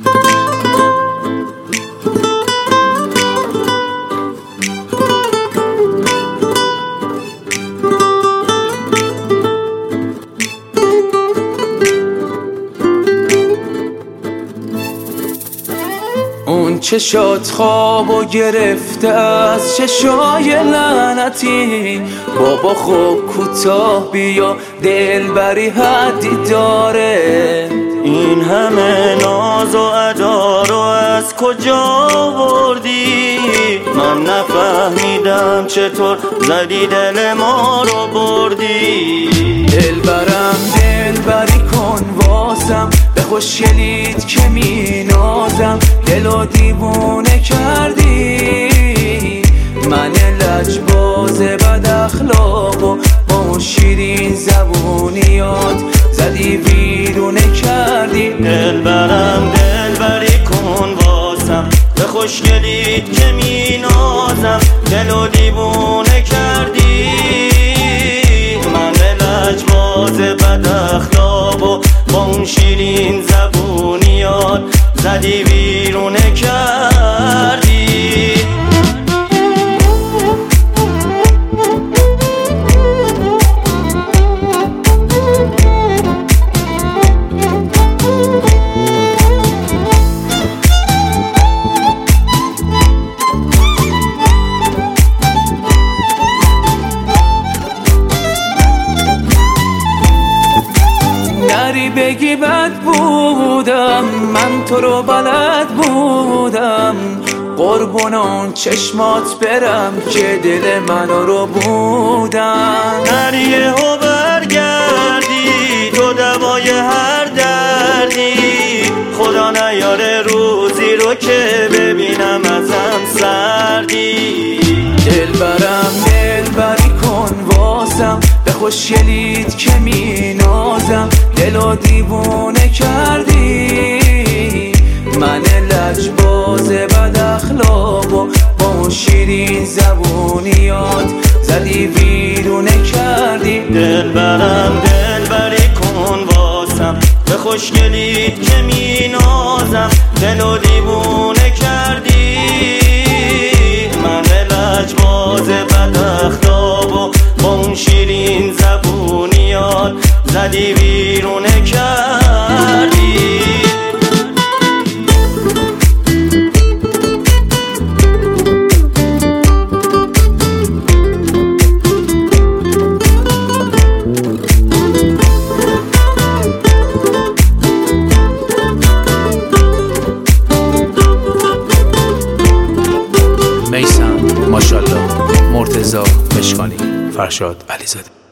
اون چشات خوابو گرفته از چشای لعنتی. بابا خوب کوتاه بیا دلبری حدی داره. این همه ناز و ادا رو از کجا بردی؟ من نفهمیدم چطور زدی دل ما رو بردی. دلبرم دلبری کن واسم، به خوشگلیت که می نازم. دلو دیوونه کردی، من لجباز بد اخلاق و با اون شیرین زبونیات زدی ویرونه کردی. دلبرم دلبری کن واسم، به خوشگلیت که می نازم. دلو دیوونه کردی، من لجباز بد اخلاق و با اون شیرین زبونیات زدی ویرونه کردی. نری بگی بد بودم، من تو رو بلد بودم. قربون اون چشمات برم که دل منو رو بودم. نریه و برگردی تو دوای هر دردی. خدا نیاره روزی رو که ببینم ازم سردی. دلبرم دلبری کن واسم، به خوشگلیت که می نازم. دلو دیوونه کردی، من لجباز بد اخلاق و با اون شیرین زبونیات زدی ویرونه کردی. دلبرم دلبری کن واسم، به خوشگلیت که می نازم. دلو دیوونه کردی، من لجباز بد اخلاق و با اون شیرین زبونیات زدی ویرونه کردی. میثم ماشاءالله، مرتضی مشکانی، فرشاد علیزاده.